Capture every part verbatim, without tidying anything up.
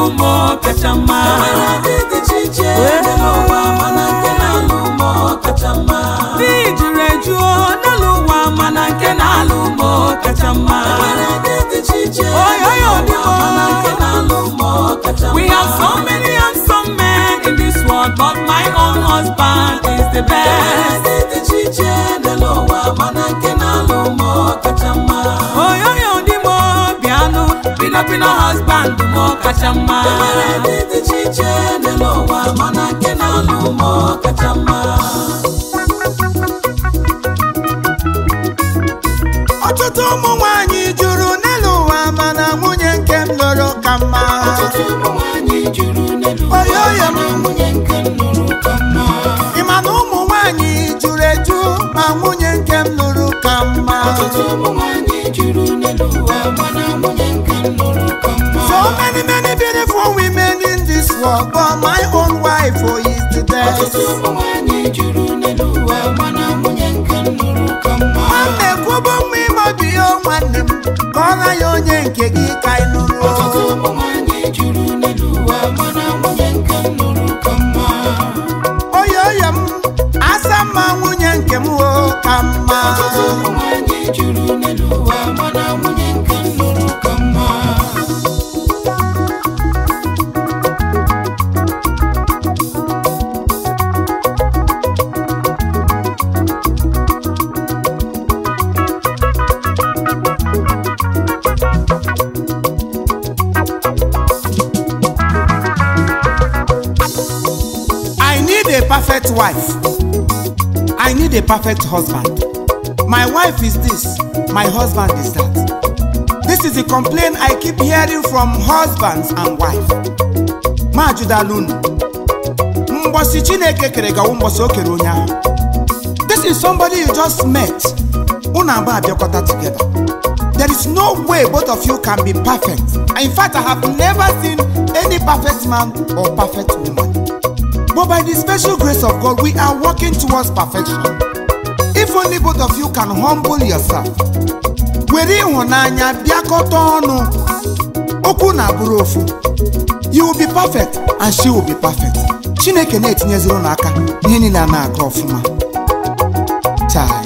lumo kachama. Dijureju na luwa mananke na lumo kachama. We have so many handsome men in this world, but my own husband is the best. Oh yo yo di mo piano, pina pina husband mo kachama. Ọtụtụ ụmụ nwanyị juru n'elu ụwa mana nwunye nke m lụrụ ka mma. Oyoyo m ị ma na ụmụ nwanyị juru eju ma nwunye nke m lụrụ ka mma. So many many beautiful women in this world, but my own wife oh, is the best. Nwanne kwubo m ime obi ya nwanne m ka ọ na ya onye nke gị ka ị nụrụ. Oyoyo m asa mma nwunye nke m o ka mma. A perfect wife. I need a perfect husband. My wife is this, my husband is that. This is the complaint I keep hearing from husbands and wives. Majudalunu. Mbosi Chineke kere ga mbosi okere onya. This is somebody you just met. Una ba abiokota together. There is no way both of you can be perfect. In fact, I have never seen any perfect man or perfect woman. But by the special grace of God, we are working towards perfection. If only both of you can humble yourself. You will be perfect and she will be perfect. Chineke na-etinye zero n'aka ihe niile na-aga ọfụma. Chai.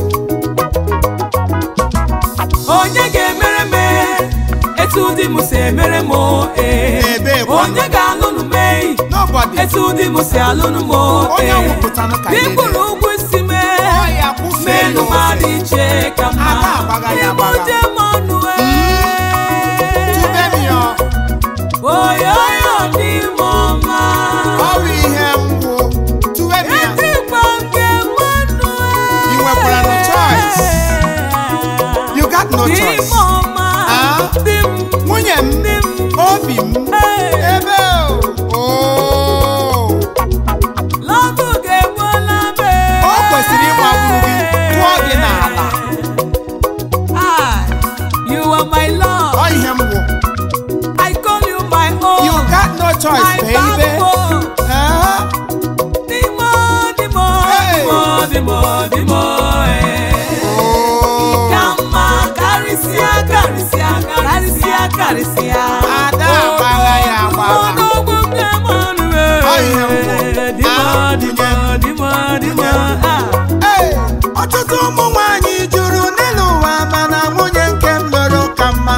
Onye ga-emere me etu di mu se mere mo eh. Onye ga-alụnụ me nobody. Etu di mu se alụnụ mo eh. Onye wupụtanụ ka ihe. Diburu ugwu isi me. Menu ma dị iche ka mma. Aga agbaga ya agbaga. Ibute mọnụ eh. Tube mi yo. Oyoyo di mama. Ọrụ ihe mbụ. Tube mi ya. Eti gbange mọnụ eh. You nwekwara no choice. You got no Di choice. mama. Ah? Dim. Nwunye m. Dim. Obi m. Ebe o. Oh. Love ga-egbola me. O kwesịrị ịgba gburu gị tụọ gị n'ala. Ah, you are my love. Ọ ihe mbụ. I call you my own. You got no choice, my baby. backbone. Uh-huh. Dimo, dimo, Hey. dimo, dimo, dimo, eh. Oh. Kama, karisia, karisia, karisia, karisia. Ada agbaga ya agbaga. Ọnụọgụ kemọnụ, eh. Ọ ihe mbụ. Dimo, Ah, dimo, dimo, dimo, ah. Hey, ọtụtụ ụmụ nwanyị juru n'elu ụwa mana nwunye nke m lụrụ ka mma.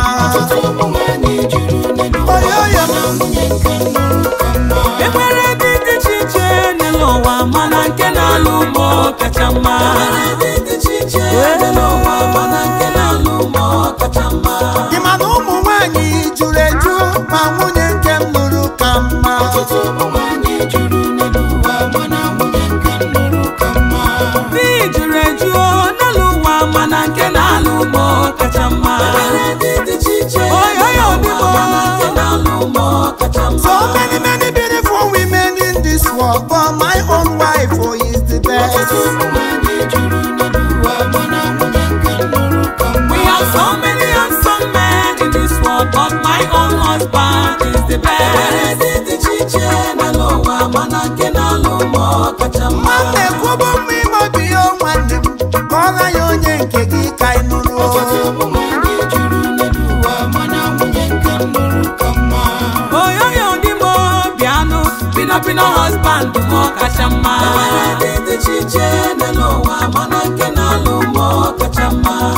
Oyoyo m. Enwere dị dị iche iche n'elu ụwa mana nke na-alụ ụmụ kacha mma. Ị ma na ụmụ nwanyị juru eju ma nwunye nke m lụrụ ka mma. Di juru eju n'elu ụwa mana nke na-alụ ụmụ kacha mma. Oyoyo dị mma. So many many beautiful women in this world, but my own wife oh, is the best. We have so many handsome men in this world, but my own husband is the best. Nwanne kwubo m ime obi ya nwanne m ka ọ na ya onye nke gị ka ị nụrụ. Oyoyo dị Fino husband mo kachama. Enwere dị iche iche n'ụwa mana nke na-alụ mọ kacha mma.